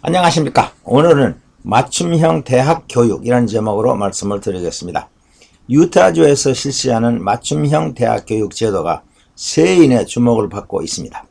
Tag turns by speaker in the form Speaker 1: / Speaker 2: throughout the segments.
Speaker 1: 안녕하십니까. 오늘은 맞춤형 대학 교육이라는 제목으로 말씀을 드리겠습니다. 유타주에서 실시하는 맞춤형 대학 교육 제도가 세인의 주목을 받고 있습니다.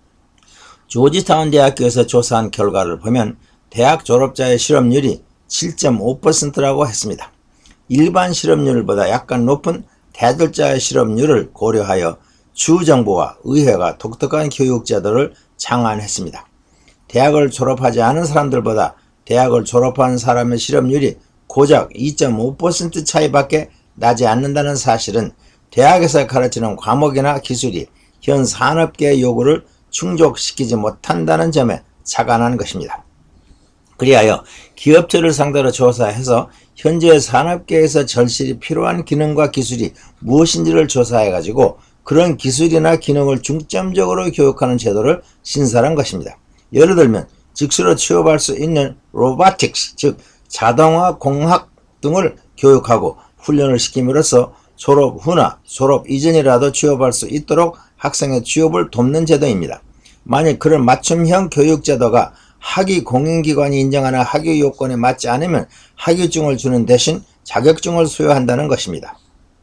Speaker 1: 조지타운 대학교에서 조사한 결과를 보면 대학 졸업자의 실업률이 7.5%라고 했습니다. 일반 실업률보다 약간 높은 대졸자의 실업률을 고려하여 주정부와 의회가 독특한 교육 제도를 창안했습니다. 대학을 졸업하지 않은 사람들보다 대학을 졸업한 사람의 실업률이 고작 2.5% 차이밖에 나지 않는다는 사실은 대학에서 가르치는 과목이나 기술이 현 산업계의 요구를 충족시키지 못한다는 점에 착안한 것입니다. 그리하여 기업체를 상대로 조사해서 현재 산업계에서 절실히 필요한 기능과 기술이 무엇인지를 조사해가지고 그런 기술이나 기능을 중점적으로 교육하는 제도를 신설한 것입니다. 예를 들면 즉시로 취업할 수 있는 로보틱스, 즉 자동화 공학 등을 교육하고 훈련을 시킴으로써 졸업 후나 졸업 이전이라도 취업할 수 있도록 학생의 취업을 돕는 제도입니다. 만약 그런 맞춤형 교육 제도가 학위 공인기관이 인정하는 학위 요건에 맞지 않으면 학위증을 주는 대신 자격증을 수여한다는 것입니다.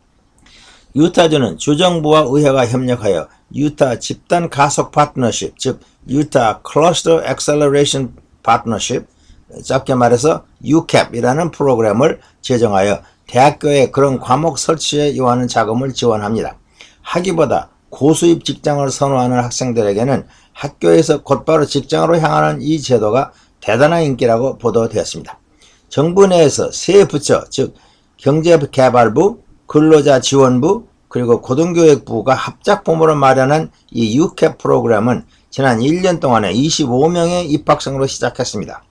Speaker 1: 유타주는 주정부와 의회가 협력하여 유타 집단 가속 파트너십, 즉 유타 클러스터 액셀러레이션 파트너십, 짧게 말해서 UCAP이라는 프로그램을 제정하여 대학교에 그런 과목 설치에 요하는 자금을 지원합니다. 학위보다 고수입 직장을 선호하는 학생들에게는 학교에서 곧바로 직장으로 향하는 이 제도가 대단한 인기라고 보도되었습니다. 정부 내에서 세 부처, 즉 경제개발부, 근로자지원부, 그리고 고등교육부가 합작품으로 마련한 이 UCAP 프로그램은 지난 1년 동안에 25명의 입학생으로 시작했습니다.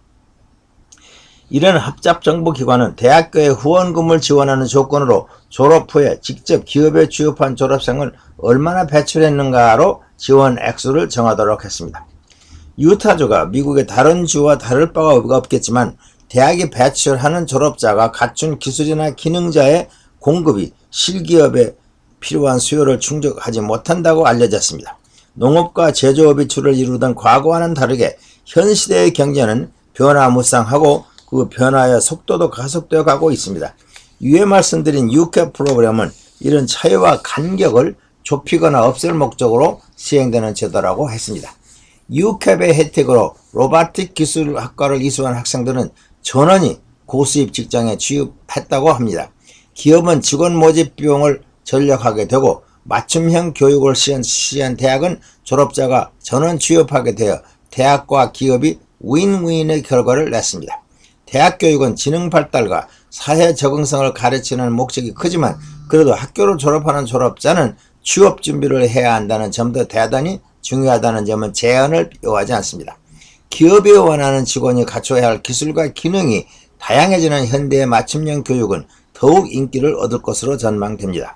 Speaker 1: 이런 합작정부기관은 대학교에 후원금을 지원하는 조건으로 졸업 후에 직접 기업에 취업한 졸업생을 얼마나 배출했는가로 지원 액수를 정하도록 했습니다. 유타주가 미국의 다른 주와 다를 바가 없겠지만 대학에 배출하는 졸업자가 갖춘 기술이나 기능자의 공급이 실기업에 필요한 수요를 충족하지 못한다고 알려졌습니다. 농업과 제조업이 주를 이루던 과거와는 다르게 현 시대의 경제는 변화무쌍하고 그 변화의 속도도 가속되어 가고 있습니다. 위에 말씀드린 UCAP 프로그램은 이런 차이와 간격을 좁히거나 없앨 목적으로 시행되는 제도라고 했습니다. UCAP의 혜택으로 로보틱 기술학과를 이수한 학생들은 전원이 고수입 직장에 취업했다고 합니다. 기업은 직원 모집 비용을 전력하게 되고 맞춤형 교육을 시한 대학은 졸업자가 전원 취업하게 되어 대학과 기업이 윈윈의 결과를 냈습니다. 대학 교육은 지능 발달과 사회 적응성을 가르치는 목적이 크지만 그래도 학교를 졸업하는 졸업자는 취업 준비를 해야 한다는 점도 대단히 중요하다는 점은 제한을 요하지 않습니다. 기업이 원하는 직원이 갖춰야 할 기술과 기능이 다양해지는 현대의 맞춤형 교육은 더욱 인기를 얻을 것으로 전망됩니다.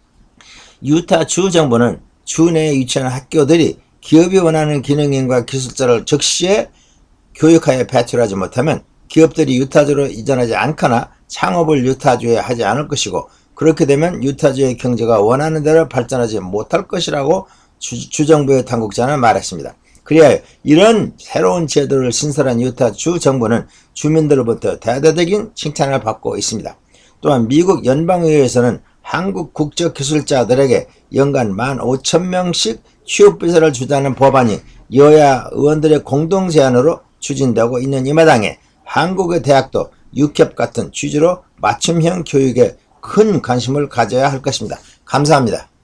Speaker 1: 유타 주 정부는 주 내에 위치하는 학교들이 기업이 원하는 기능인과 기술자를 즉시에 교육하여 배출하지 못하면 기업들이 유타주로 이전하지 않거나 창업을 유타주에 하지 않을 것이고 그렇게 되면 유타주의 경제가 원하는 대로 발전하지 못할 것이라고 주정부의 당국자는 말했습니다. 그리하여 이런 새로운 제도를 신설한 유타 주 정부는 주민들로부터 대대적인 칭찬을 받고 있습니다. 또한 미국 연방의회에서는 한국 국적기술자들에게 연간 15,000명씩 취업비자를 주자는 법안이 여야 의원들의 공동 제안으로 추진되고 있는 이 마당에 한국의 대학도 UCAP 같은 취지로 맞춤형 교육에 큰 관심을 가져야 할 것입니다. 감사합니다.